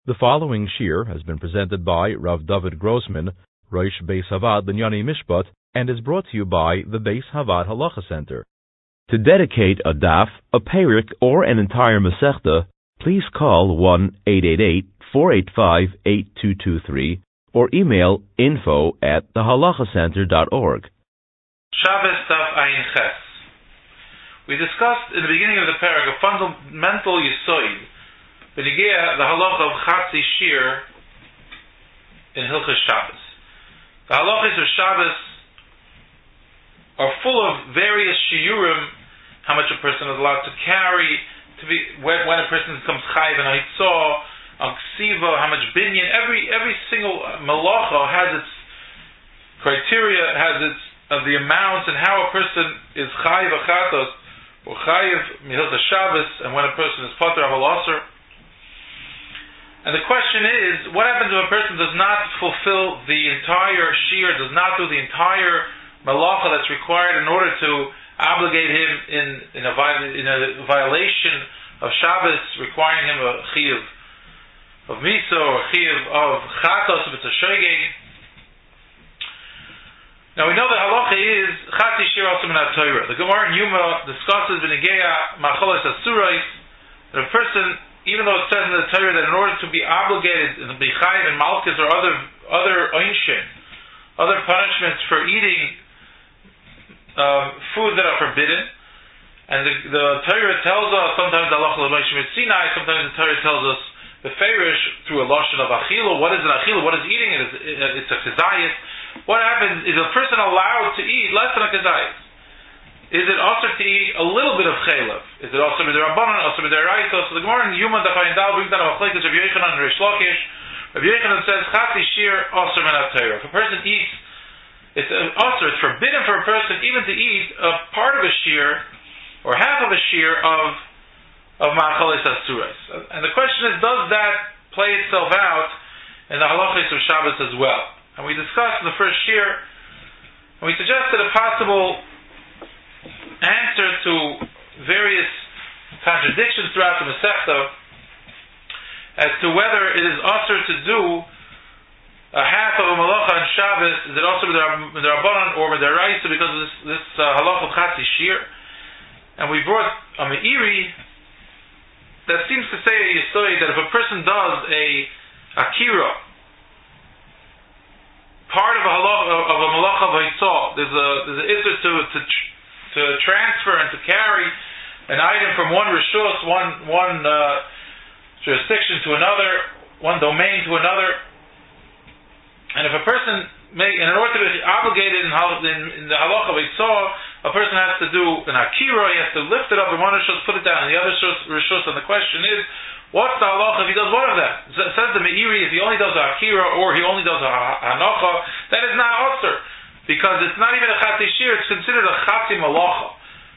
The following shir has been presented by Rav David Grossman, Rosh Beis Havad Linyani Mishpat, and is brought to you by the Beis Havad Halacha Center. To dedicate a daf, a perik, or an entire masechta, please call 1-888-485-8223 or email info@thehalachacenter.org. Shabbos Daf Ayin Ches. We discussed in the beginning of the parak a fundamental yisoid, the halacha of Chatzi Shir in Hilchos Shabbos. The halachas of Shabbos are full of various shiurim, how much a person is allowed to carry, when a person becomes chayiv and hitzah, ksiva, how much binyan. Every single malacha has its criteria, has its the amounts, and how a person is chayiv achatos or chayiv mihilchos Shabbos, and when a person is pater aval aser. And the question is, what happens if a person does not fulfill the entire shir, does not do the entire malacha that's required in order to obligate him in a violation of Shabbos, requiring him a chiyuv of miso or chiyuv of chatos if it's a shogeg. Now we know that halacha is chatzi shir also min haTorah. The Gemara in Yuma discusses b'negeya macholos asurais, that a person, even though it says in the Torah that in order to be obligated in the B'chayim and Malchus or other oinshin, other punishments for eating food that are forbidden, and the Torah tells us sometimes the halacha l'Moshe Sinai, sometimes the Torah tells us the Ferish through a lashon of achila. What is an achila? What is eating? It's a kezayis. What happens? Is a person allowed to eat less than a kezayis? Is it also to eat a little bit of chaylev? Is it also b'derabbanan, also b'deraisa? So the Gemara in Yuma Daf Ayin Dal brings down a machlekes of Yochanan and Reish Lakish. Rabbi Yochanan says chatzi shir also min haTorah. If a person eats, it's also it's forbidden for a person even to eat a part of a shir or half of a shir of ma'achalos asuros. And the question is, does that play itself out in the halachos of Shabbos as well? And we discussed in the first shir, and we suggested a possible answer to various contradictions throughout the Masechta as to whether it is usher to do a half of a malacha on Shabbos. Is it also b'derabbanan or b'deraisa because of this halacha of chatzi shir? And we brought a meiri that seems to say that if a person does a akira, part of a malacha of hitzah, there's an issur to transfer and to carry an item from one rishus, one jurisdiction to another, one domain to another. And if a person in order to be obligated in the halacha of hitzah, a person has to do an akira, he has to lift it up in one rishus, put it down in the other rishus, and the question is, what's the halacha if he does one of them? It says the meiri, if he only does a akira or he only does a hanacha, that is not usher. Because it's not even a chatzi shir, it's considered a chatzi malacha.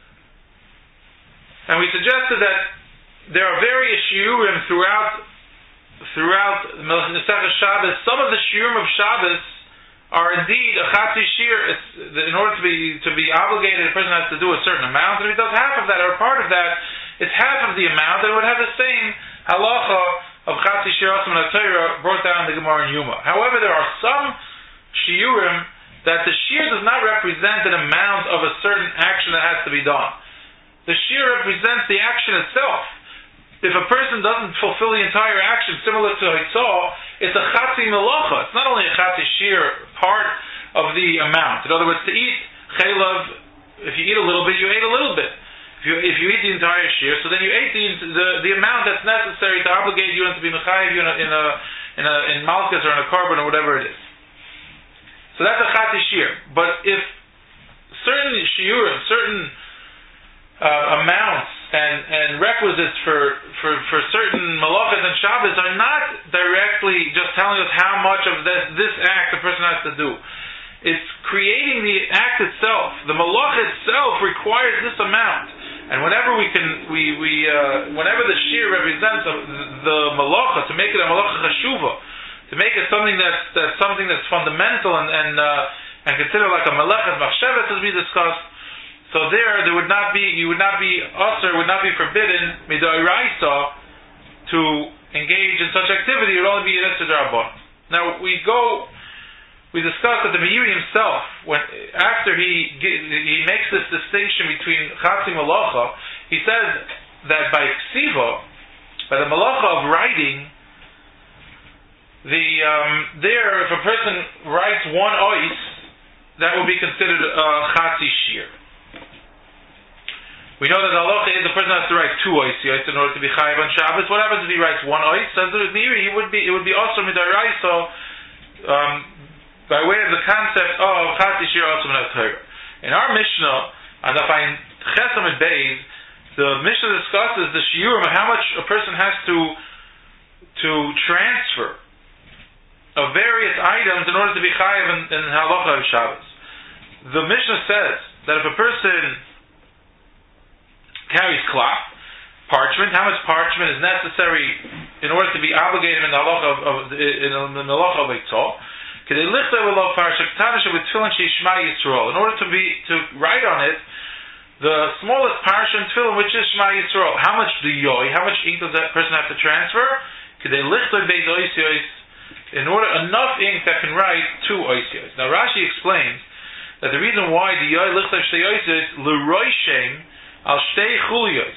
And we suggested that there are various shiurim throughout Masechah Shabbos. Some of the shiurim of Shabbos are indeed a chatzi shir. In order to be obligated, a person has to do a certain amount, and if he does half of that or part of that, it's half of the amount, and it would have the same halacha of chatzi shir also min haTorah brought down in the Gemara in Yuma. However, there are some shiurim that the shir does not represent an amount of a certain action that has to be done. The shir represents the action itself. If a person doesn't fulfill the entire action, similar to hitzah, it's a chatzi melacha. It's not only a chatzi shir, part of the amount. In other words, to eat chaylev, if you eat a little bit, you ate a little bit. If you eat the entire shir, so then you ate the amount that's necessary to obligate you and to be mechayiv you in malchus or in a carbon or whatever it is. So that's a chatzi shir. But if certain shiurim, certain amounts and requisites for certain malachas and Shabbos are not directly just telling us how much of this act the person has to do. It's creating the act itself. The malacha itself requires this amount. And whenever whenever the shir represents the malacha, to make it a malacha chashuva, to make it something that's fundamental and considered like a melechas machshevet, as we discussed. So you would not be forbidden midoraisa to engage in such activity, it would only be Yitzhak Rabban. Now we discussed that the Meiri himself, after he makes this distinction between Chatzi Malacha, he says that by Ksiva, by the Malacha of writing, if a person writes one ois, that would be considered a Chatzi Shir. We know that the halacha is the person has to write two oisiyos in order to be chayav on Shabbos. What happens if he writes one ois? Says the Meiri, it would be also midaraisa by way of the concept of Chatzi Shir also min Torah. In our Mishnah, on the Chesam and Beis, the Mishnah discusses the shiurim of how much a person has to transfer of various items in order to be chayav in halacha of Shabbos. The Mishnah says that if a person carries cloth, parchment, how much parchment is necessary in order to be obligated in the halacha of Eitzah? In order to write on it the smallest parsha in tefillin, which is Shema Yisrael. How much how much ink does that person have to transfer? In order enough ink that can write two oisiyos. Now Rashi explains that the reason why the yoy lichtav shtei oisiyos l'roishem al shtei chuliyos,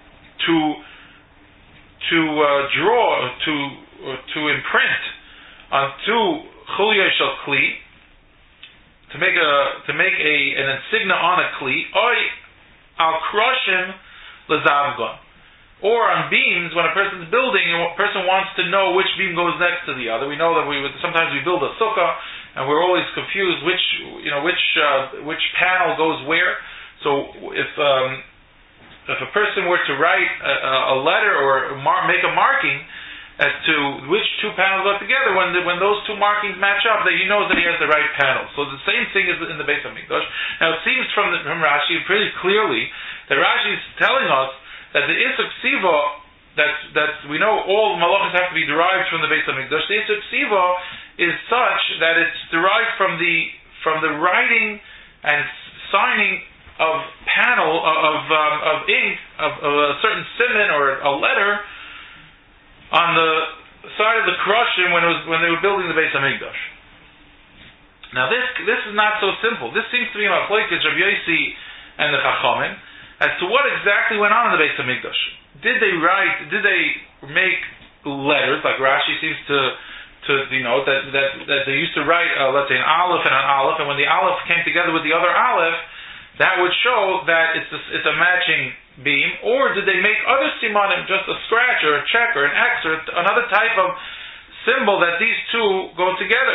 to draw, to imprint on two chuliyos shel kli, to make an insignia on a kli, oy al kroshim lezavgon, or on beams when a person's building and a person wants to know which beam goes next to the other. We know that sometimes we build a sukkah and we're always confused which panel goes where. So if a person were to write a letter or make a marking as to which two panels go together, when those two markings match up, that he knows that he has the right panel. So the same thing is in the Beis Hamikdash. Now it seems from Rashi pretty clearly that Rashi is telling us that the Isuk Siva, that we know all malachas have to be derived from the Beis Hamikdash. The Isuk Siva is such that it's derived from the writing and signing of panel of ink of a certain siman or a letter on the side of the Kroshim when they were building the Beis Hamikdash. Now this is not so simple. This seems to be a machlokes Rabbi Yossi and the Chachamim as to what exactly went on in the Beis Hamikdash. Did they make letters like Rashi seems to denote that they used to write let's say an aleph and an aleph, and when the aleph came together with the other aleph, that would show that it's a matching beam? Or did they make other simanim, just a scratch or a check or an X or another type of symbol that these two go together?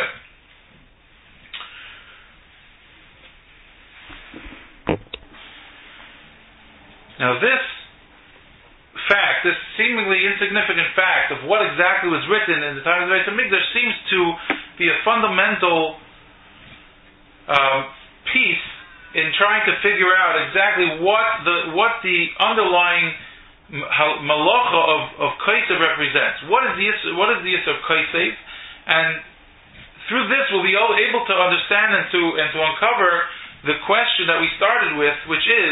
Now this fact, this seemingly insignificant fact of what exactly was written in the time of the Beis Hamikdash seems to be a fundamental piece in trying to figure out exactly what the underlying malacha of Kaisev represents. What is the issue of Kaisev? And through this we'll be able to understand and to uncover the question that we started with, which is,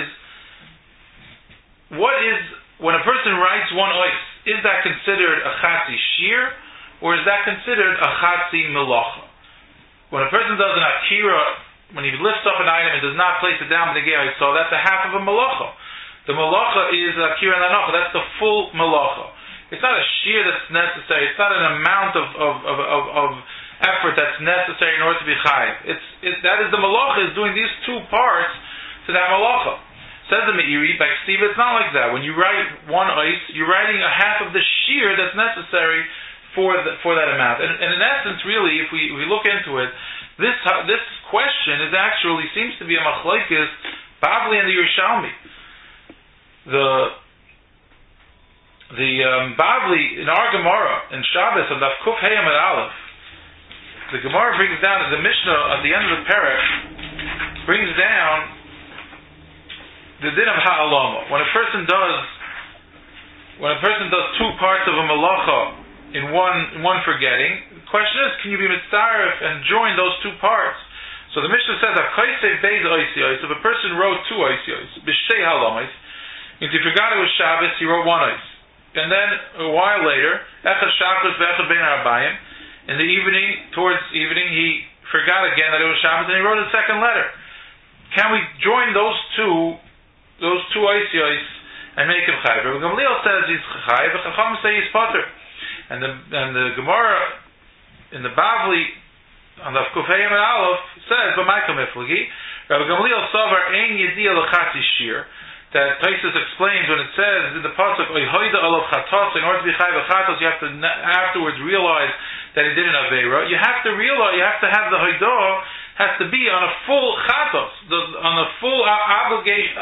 what is, when a person writes one ois, is that considered a chatzi shir, or is that considered a chatzi melacha? When a person does an akira, when he lifts up an item and does not place it down in the gear, so that's a half of a melacha. The melacha is akira and anacha. That's the full melacha. It's not a shear that's necessary. It's not an amount of effort that's necessary in order to be chayiv. That is the melacha is doing these two parts to that melacha. Says the Meiri, by Steve, it's not like that. When you write one ois, you're writing a half of the shear that's necessary for that amount. And in essence, really, if we look into it, this question seems to be a machlokes Bavli and the Yerushalmi. The Bavli in our Gemara in Shabbos on Daf Kuf Hey Amud Aleph, the Gemara brings down, the Mishnah at the end of the Perek brings down the din of ha'alama. When a person does two parts of a malacha in one forgetting, the question is, can you be mitzaref and join those two parts? So the Mishnah says, if a person wrote two oisiyos, b'shtei halamis, if he forgot it was Shabbos, he wrote one ois. and then a while later, Echad Shabbos v'Echad Bein Arbayim, in the evening, towards evening, he forgot again that it was Shabbos, and he wrote a second letter. Can we join those two oisiyos and make him chayiv? Rabbi Gamliel says he's chayiv, but Chacham say he's potter. And the Gemara in the Bavli on the Kufayim and Aleph says, "B'makom iflagi." Rabbi Gamliel savar ein yediyah l'chatzi shir. That Taisus explains when it says in the pasuk "Oihoida olav chatos," in order to be chayiv chatos, you have to afterwards realize that he did an aveira. You have to have the hoidah has to be on a full chatos, on a full obligation,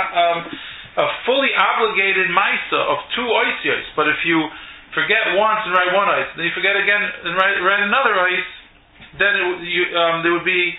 a fully obligated maisa of two oisiyos. But if you forget once and write one ois, then you forget again and write another ois, then it would be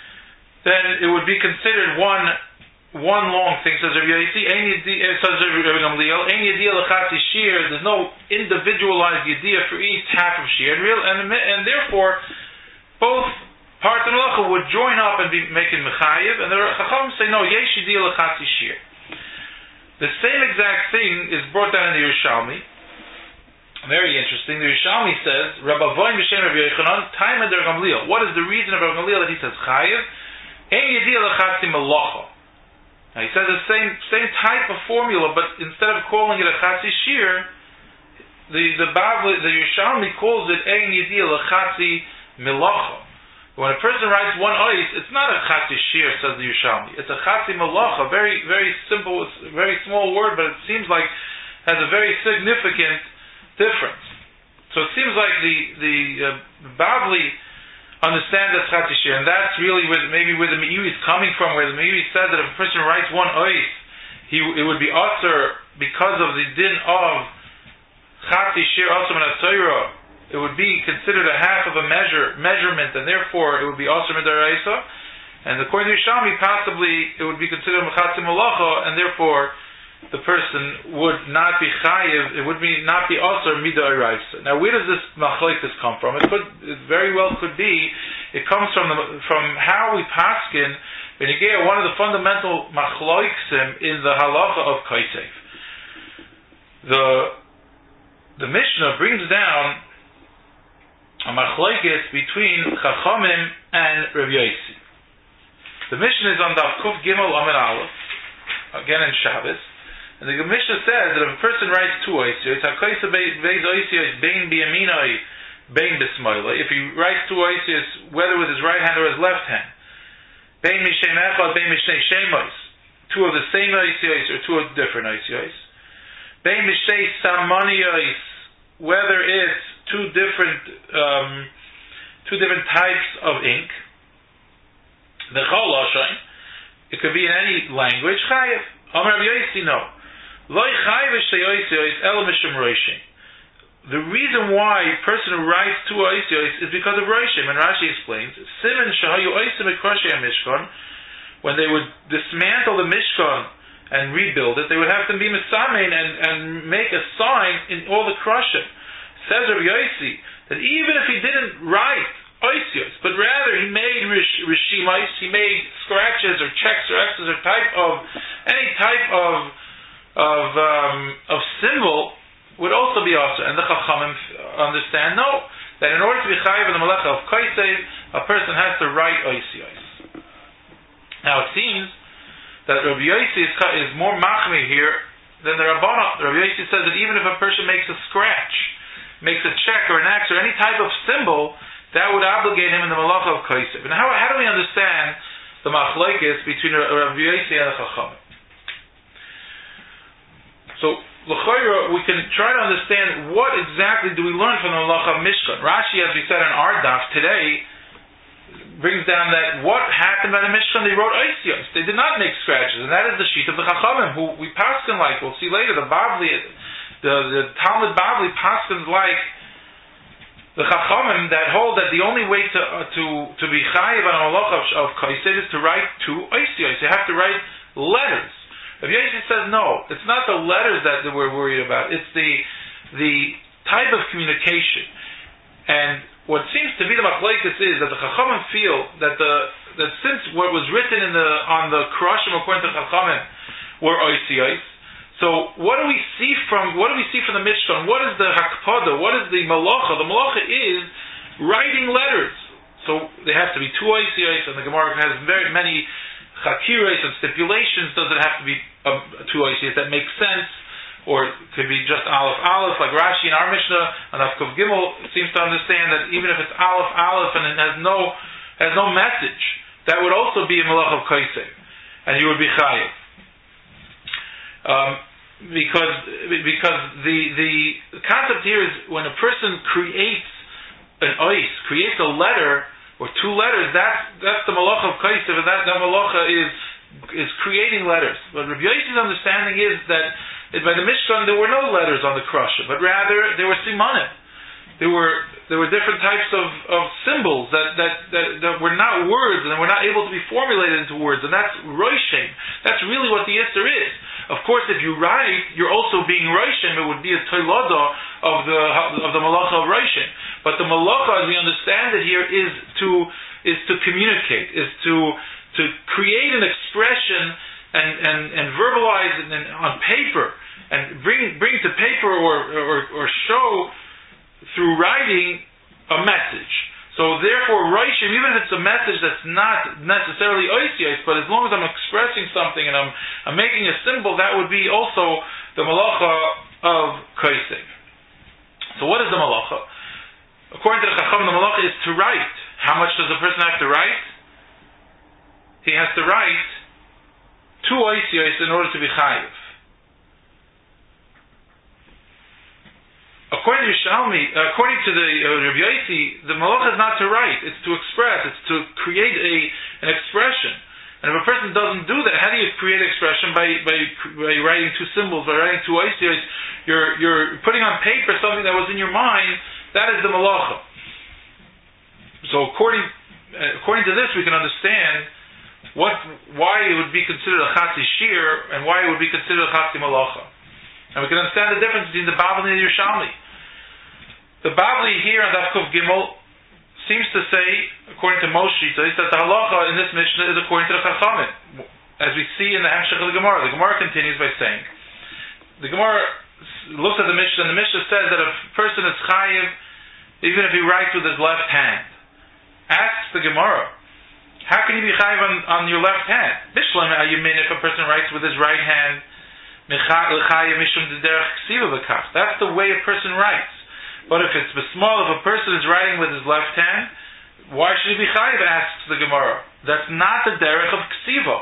considered one long thing. Says Rabbi Yossi, says Rabbi Gamliel, ein yediyah l'chatzi shir. There's no individualized yediyah for each half of shir, and therefore both parts of melacha would join up and be making mechayiv. And the Chacham say no, yesh yediyah l'chatzi shir. The same exact thing is brought down in the Yerushalmi. Very interesting. The Yerushalmi says, Rabbi Voin b'shem Rabbi Yochanan, time at Rabbi Gamliel. What is the reason of Rabbi Gamliel that he says chayiv? Ein yediyah l'chatzi melacha. Now he says the same type of formula, but instead of calling it a chatzi shir, the Yerushalmi calls it ein yediyah l'chatzi melacha. When a person writes one ois, it's not a chatzi shir, says the Yerushalmi. It's a chatzi melacha, very very simple, very small word, but it seems like has a very significant difference. So it seems like the Bavli understand that's chatzi shir, and that's really where the Meiri is coming from. Where the Meiri says that if a person writes one ois, it would be aser because of the din of chatzi shir aser min haTorah. It would be considered a half of a measurement, and therefore it would be aser midaraisa. And according to Yerushalmi, possibly it would be considered chatzi malacha, and therefore the person would not be chayiv. It would not be aser midaraisa. Now, where does this machlokes come from? It very well could be. It comes from how we paskin when you get one of the fundamental machlokes in the halacha of kaisef. The Mishnah brings down a machlokes between Chachamim and Rabbi Yossi. The Mishnah is on Daf Kuf Gimel Amud Aleph, again in Shabbos, and the Mishnah says that if a person writes two oisiyos, hakoisa beis oisiyos bein biyaminoi bein bismoiloi, if he writes two oisiyos, whether with his right hand or his left hand, bein mishem echad bein mishnei shemos, two of the same oisiyos or two of different oisiyos, bein mishnei samoniyos, whether it's two different types of ink. The chol lashon, it could be in any language. Chayev. Amar Rabbi Yossi, no. Loi chayev shtei oisiyos ela mishum roshim. The reason why a person who writes two oisiyos is because of roshim, and Rashi explains. Siman shahayu oisim ekroshay mishkan. When they would dismantle the mishkan and rebuild it, they would have to be misamein and make a sign in all the krushim. Says Rabbi Yossi that even if he didn't write oisiyos, but rather he made rishimos, he made scratches or checks or X's or any type of symbol would also be also. And the Chachamim understand that in order to be chayiv in the melacha of kaisef, a person has to write oisiyos. Now it seems that Rabbi Yossi is more machmir here than the Rabbanah. Rabbi Yossi says that even if a person makes a scratch, makes a check or an X or any type of symbol, that would obligate him in the malacha of kaisef. And how do we understand the machlokes between Rabbi Yossi and the Chachamim? So, l'chayra, we can try to understand what exactly do we learn from the malacha of Mishkan. Rashi, as we said on our daf today, brings down that what happened by the Mishkan, they wrote oisiyos. They did not make scratches, and that is the sheet of the Chachamim, who we paskin like. We'll see later, the Bavli, the Talmud Bavli paskins like the Chachamim that hold that the only way to be chayiv on a malacha of kaisef is to write two oisiyos. You have to write letters. Rabbi Yossi says no, it's not the letters that we're worried about. It's the type of communication. And what seems to be the machlokes is that the Chachamim feel that since what was written on the Krushim according to Chachamim were oisiyos, So what do we see from the Mishkan? What is the Hakpada? What is the Malacha? The Malacha is writing letters. So they have to be two oisiyos, and the Gemara has very many chakiros and stipulations. Does it have to be two oisiyos that make sense, or it could be just aleph, like Rashi in our Mishnah and Avkov Gimel seems to understand that even if it's aleph and it has no message, that would also be a malach of kaisei, and you would be chayiv. Because the concept here is when a person creates a letter or two letters, that's the malacha of kaisei, and that malacha is creating letters. But Rabbi Yossi's understanding is that by the Mishkan there were no letters on the krasha, but rather there were simanim. There were different types of symbols that were not words, and were not able to be formulated into words, and that's roishem. That's really what the Yisr is. Of course, if you write, you're also being roishem. It would be a toilada of the malacha of roishem. But the malacha, as we understand it here, is to communicate, is to create an expression and verbalize it on paper, and bring to paper or show through writing a message. So therefore, roishim, even if it's a message that's not necessarily oisiyos, but as long as I'm expressing something and I'm making a symbol, that would be also the malacha of kaisei. So what is the malacha? According to the Chacham, the malacha is to write. How much does a person have to write? He has to write two oisiyos in order to be chayiv. According to the Rabbi Yossi, the malacha is not to write; it's to express. It's to create an expression. And if a person doesn't do that, how do you create expression? By writing two symbols, by writing two oisiyos. You're putting on paper something that was in your mind. That is the malacha. So according to this, we can understand why it would be considered a chatzi shir and why it would be considered a chatzi malacha. And we can understand the difference between the Bavli and the Yerushalmi. The Bavli here on Daf Kuf Gimel seems to say, according to Moshe, that the halacha in this Mishnah is according to the Chachamim, as we see in the Hamshach of the Gemara. The Gemara continues by saying, the Gemara looks at the Mishnah, and the Mishnah says that if a person is chayiv, even if he writes with his left hand, asks the Gemara, how can you be chayiv on your left hand? Bishlam Ayumin, if a person writes with his right hand, that's the way a person writes. But if it's small, if a person is writing with his left hand, why should he be chayiv? Asks the Gemara. That's not the derech of ksiva.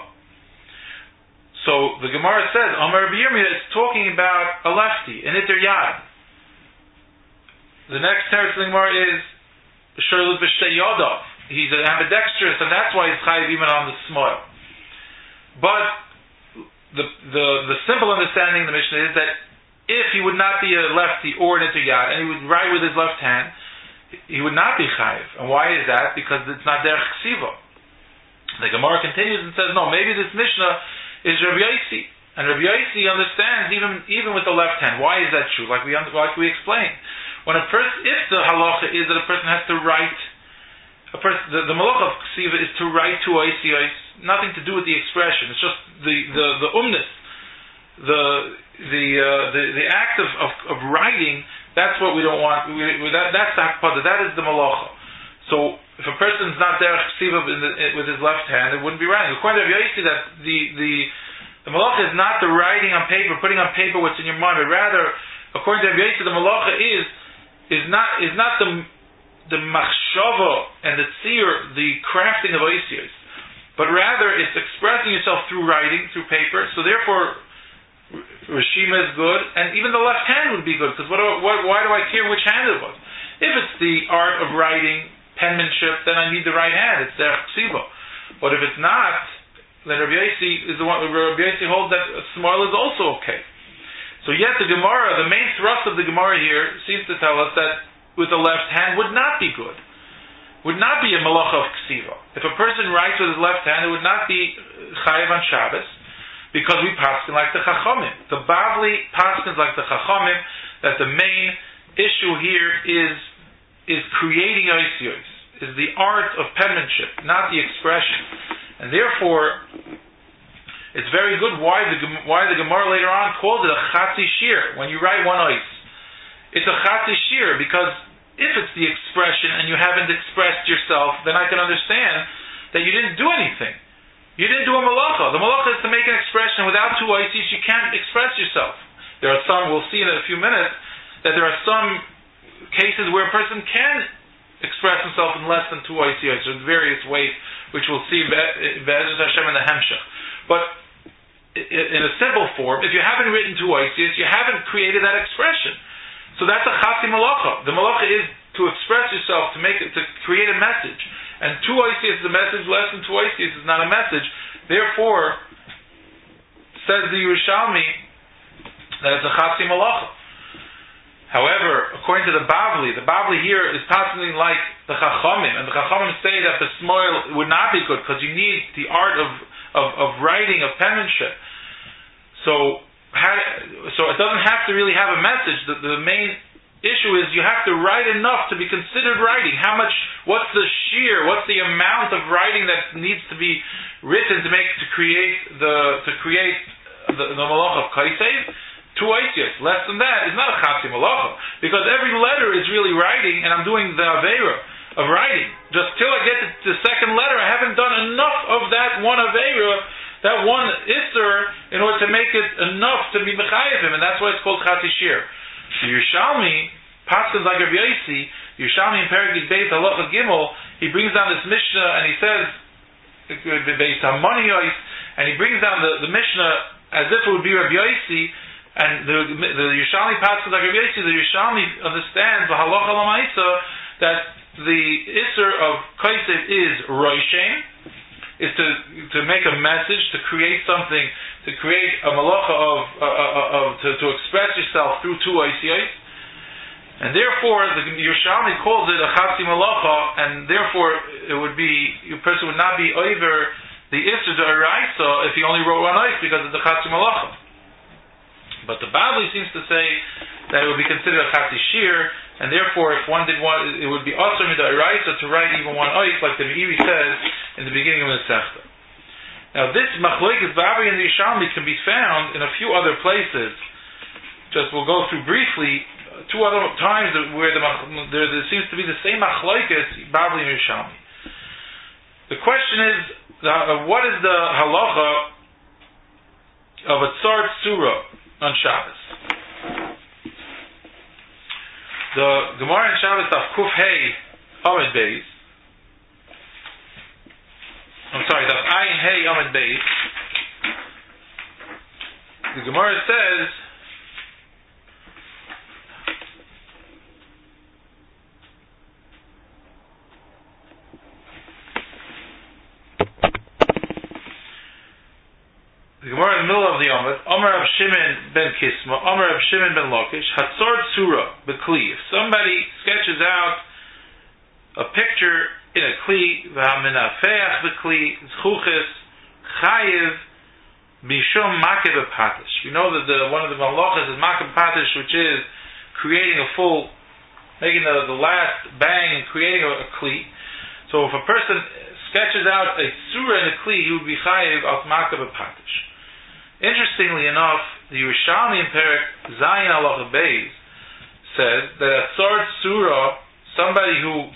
So the Gemara says, Amar Rabbi Yirmiyah is talking about a lefty, an iter yad. The next teretz of the Gemara is Shorlut b'shtei yadav. He's an ambidextrous, and that's why he's chayiv even on the small. But the simple understanding of the Mishnah is that if he would not be a lefty or an iter yad, and he would write with his left hand, he would not be chayiv. And why is that? Because it's not derech ksiva. The Gemara continues and says, no, maybe this Mishnah is Rabbi Yossi, and Rabbi Yossi understands even with the left hand. Why is that true? Like we explained, if the halacha is that a person has to write, the malacha of ksiva is to write two oisiyos, nothing to do with the expression. It's just the umnis, the act of writing. That's what we don't want. That's the hakpada. That is the malacha. So if a person's not derech ksiva with his left hand, it wouldn't be writing. According to Rabbi Yossi, that the malacha is not the writing on paper, putting on paper what's in your mind, but rather, according to Rabbi Yossi, the malacha is not the machshava and the tzir, the crafting of oisiyos, but rather it's expressing yourself through writing, through paper. So therefore, Rishima is good, and even the left hand would be good, because why do I care which hand it was? If it's the art of writing, penmanship, then I need the right hand. It's derech ksiva. But if it's not, then Rabbi Yossi is the one. Rabbi Yossi holds that small is also okay. So yet the Gemara, the main thrust of the Gemara here, seems to tell us that with the left hand would not be good. Would not be a malacha of ksiva. If a person writes with his left hand, it would not be chayiv on Shabbos, because we paskin like the Chachamim. The Bavli paskins like the Chachamim, that the main issue here is creating oisiyos, is the art of penmanship, not the expression. And therefore, It's very good why the Gemara later on calls it a chatzi shir. When you write one ois, it's a chatzi shir, because if it's the expression and you haven't expressed yourself, then I can understand that you didn't do anything. You didn't do a malacha. The malacha is to make an expression. Without two oisis, you can't express yourself. There are some, we'll see in a few minutes, that there are some cases where a person can express himself in less than two oisis, in various ways, which we'll see Be'ezras Hashem in the Hemshech. But in a simple form, if you haven't written two oisius, you haven't created that expression. So that's a chatzi malacha. The malacha is to express yourself, to create a message. And two oisius is a message, less than two oisius is not a message. Therefore, says the Yerushalmi, that it's a chatzi malacha. However, according to the Bavli here is possibly like the Chachamim, and the Chachamim say that the smoil would not be good because you need the art of writing, of penmanship. So it doesn't have to really have a message. The main issue is you have to write enough to be considered writing. What's the sheer, what's the amount of writing that needs to be written to create the malach of Kaisev? Two oisius. Less than that is not a chatzi malacha, because every letter is really writing, and I'm doing the aveira of writing. Just till I get to the second letter, I haven't done enough of that one aveira, that one isser, in order to make it enough to be mechayev him, and that's why it's called chatzi shir. The Yerushalmi, Paschal like Rabbi Yossi, Yerushalmi in Perek Beis Halacha Gimel, he brings down this Mishnah and he says, based on money, and he brings down the Mishnah as if it would be Rabbi Yossi. And the Yerushalmi passes like Rabbi Yossi, the Yerushalmi understands the halacha l'maisa that the isser of kaisev is roishem, is to make a message, to create something, to create a malacha to express yourself through two oisiyos, and therefore the Yerushalmi calls it a chatzi malacha, and therefore a person would not be over the isser d'oraisa if he only wrote one ois because it's a chatzi malacha. But the Bavli seems to say that it would be considered a chatzi shir, and therefore, if one did one, it would be also mid'oraisa to write even one ois, like the Meiri says in the beginning of the Sechta. Now, this machlokes Bavli and the Yerushalmi can be found in a few other places. We'll go through briefly two other times where there seems to be the same machlokes Bavli and Yerushalmi. The question is, what is the halacha of a tzar tzura on Shabbos? The Gemara in Shabbos of Kuf Hey Amid Beis. Daf Ayin Hey Amid Beis. The Gemara says, the Gemara in the middle of the Amud, Amar Rav Shimon ben Kisma, Amar Rav Shimon ben Lakish, Hatzor Tzura b'Kli. If somebody sketches out a picture in a Kli, v'haminafeach b'Kli, Zchuchis, Chayiv, Mishum Makev Patish. We know that one of the malachas is Makev Patish, which is creating making the last bang and creating a Kli. So if a person sketches out a Tzura in a Kli, he would be Chayiv of Makev Patish. Interestingly enough, the Yerushalmi in Perek Zayin Halacha Beis says that a tzar tzura, somebody who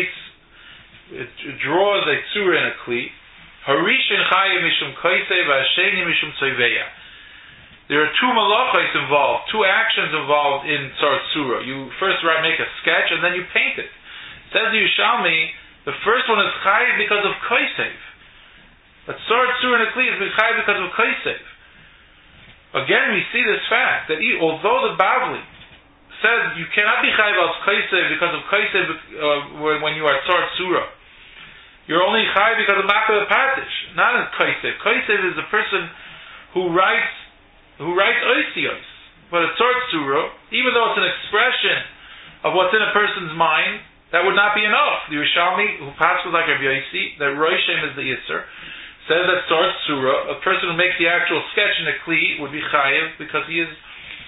draws a tzura in a kli, harishin chayiv mishum kaisev, hasheni mishum tzayveya. There are two malachos involved, two actions involved in tzar tzura. You first make a sketch and then you paint it. Says the Yerushalmi, the first one is chayiv because of kaisev. A tzar tzura in a kli is chayiv because of kaisev. Again, we see this fact that although the Bavli says you cannot be chayiv al kaisev because of kaisev when you are tzar tzura, you're only chayiv because of makev patish, not in kaisev. Kaisev is a person who writes oisiyos, but a tzar tzura, even though it's an expression of what's in a person's mind, that would not be enough. The Yerushalmi, who passes like Rabbi Yossi, that roishem is the yisser, says that tzar tzura, a person who makes the actual sketch in a kli, would be chayiv because he is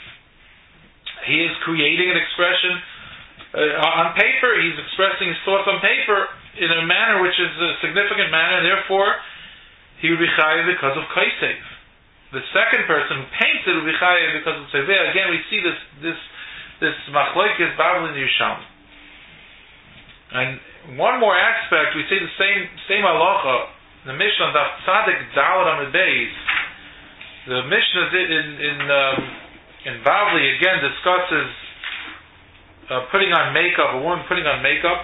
creating an expression on paper. He's expressing his thoughts on paper in a manner which is a significant manner, and therefore he would be chayiv because of kaisev. the second person who paints it will be chayav because of tzivea. Again, we see this machlokes Bavli and Yerushalmi. And one more aspect, we see the same halacha. The Mishnah on Daf Tzadik Daled Amud Beis. The Mishnah in Bavli again discusses putting on makeup, a woman putting on makeup.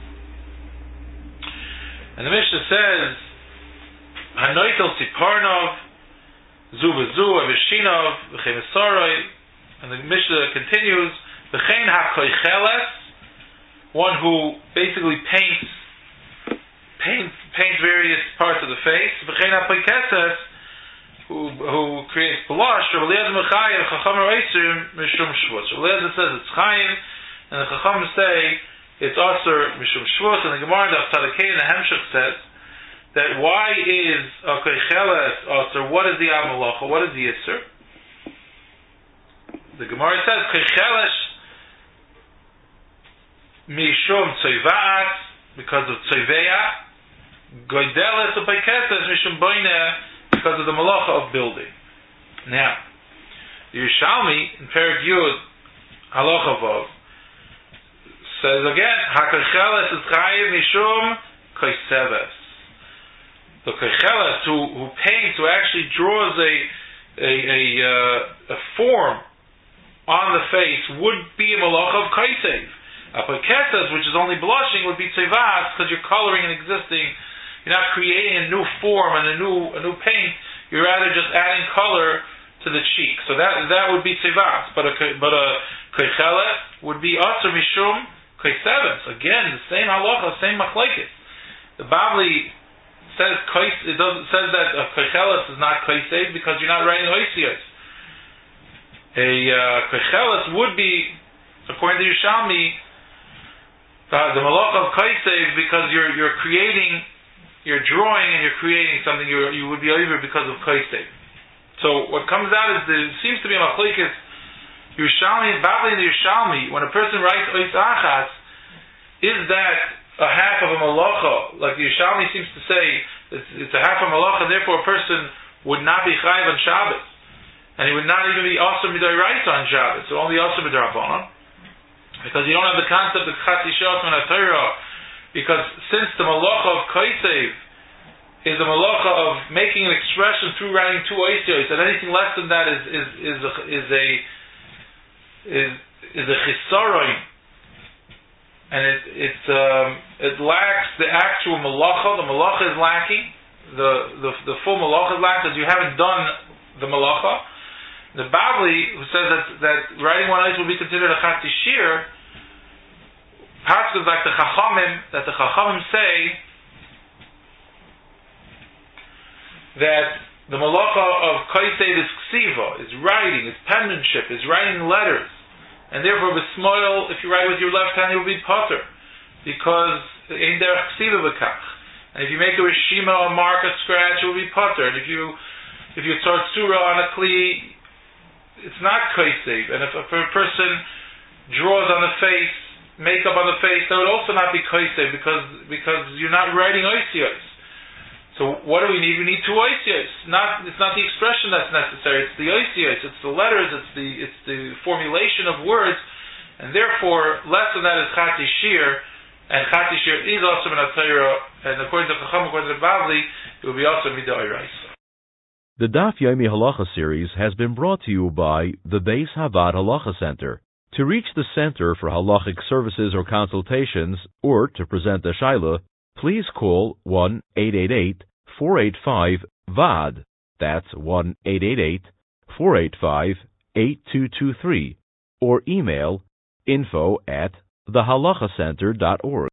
And the Mishnah says, Hanoitel Siparnov, Zubazu, Avishinov, V'chemesoroi. And the Mishnah continues, V'chein HaKoicheles, one who basically paints various parts of the face. V'chein HaPoikeses, who creates blush. Rabbi Eliezer Mechayev, Chacham Reiser, Mishum Shvus. Rabbi Eliezer says it's Chaim, and the Chacham say it's Aser Mishum Shvus. And the Gemara Daf Tzadikei and the Hemshech says that why is a Koicheles Aser? What is the Amalacha? What is the Yisr? The Gemara says Koicheles Mishum Tzoivaas, because of Tzoiveya. Goideles Upaikeses Mishum Boineh, because of the malacha of building. Now, the Yerushalmi in Perek Yud Halacha Vav says again, Hakoicheles is chayiv mishum koiseves. The koicheles who paints, who actually draws a form on the face, would be a malacha of koisev. A poikeses, which is only blushing, would be tzivas, because you're coloring an existing. You're not creating a new form and a new paint. You're rather just adding color to the cheek. So that would be tzivas. But a koicheles would be aser mishum koiseves. Again, the same halacha, same machlekes. The Bavli says that a koicheles is not koisev because you're not writing oisiyos. A koicheles would be, according to Yerushalmi, the malacha of koisev, because you're creating. You're drawing and you're creating something. You would be over because of koisev. So what comes out is there seems to be a machlekes Yerushalmi, Bavli and Yerushalmi. When a person writes ois achas, is that a half of a malacha? Like the Yerushalmi seems to say, it's a half of a malacha. Therefore, a person would not be chayiv on Shabbos, and he would not even be aser midoraisa on Shabbos. So only aser midorabanan, because you don't have the concept of chatzi shos min haTorah. Because since the malacha of koisev is a malacha of making an expression through writing two oisiyos, and anything less than that is a chisaron, and it lacks the actual malacha. The malacha is lacking. The full malacha is lacking because you haven't done the malacha. The Bavli, who says that writing one ois will be considered a chatzi shir, passages like the Chachamim say that the malacha of koisev is ksiva, is writing, is penmanship, is writing letters, and therefore b'smoil, if you write with your left hand, you will be potter, because in der ksiva b'kach. And if you make a rishima or mark, a scratch, it will be potter. And if you start surah on a kli, it's not koisev. And if a person draws on the face, makeup on the face, that would also not be koisev because you're not writing oisiyos. So what do we need? We need two oisiyos. It's not the expression that's necessary. It's the oisiyos. It's the letters. It's the formulation of words, and therefore less than that is chatzi shir, and chatzi shir is also min haTorah, and according to Chacham, according to Bavli, it will be also midoraisa. The Daf Yomi Halacha series has been brought to you by the Beis Havad Halacha Center. To reach the Center for Halachic Services or Consultations, or to present a Shaila, please call 1-888-485-VAD. That's 1-888-485-8223. Or email info@thehalachacenter.org.